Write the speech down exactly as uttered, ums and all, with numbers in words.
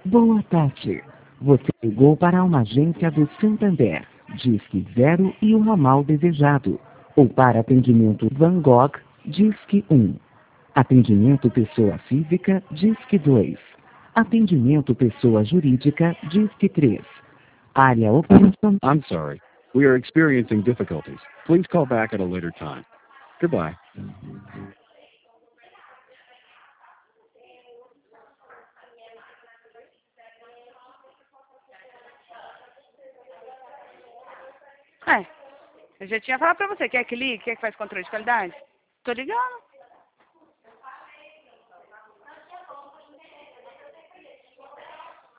Boa tarde. Você ligou para uma agência do Santander. Disque zero e o ramal desejado. Ou para atendimento Van Gogh, Disque um. Atendimento pessoa física, Disque dois. Atendimento pessoa jurídica, Disque três. Área operacional. I'm sorry. We are experiencing difficulties. Please call back at a later time. Goodbye. É, eu já tinha falado pra você, quer que ligue? Quer que faz controle de qualidade? Tô ligando.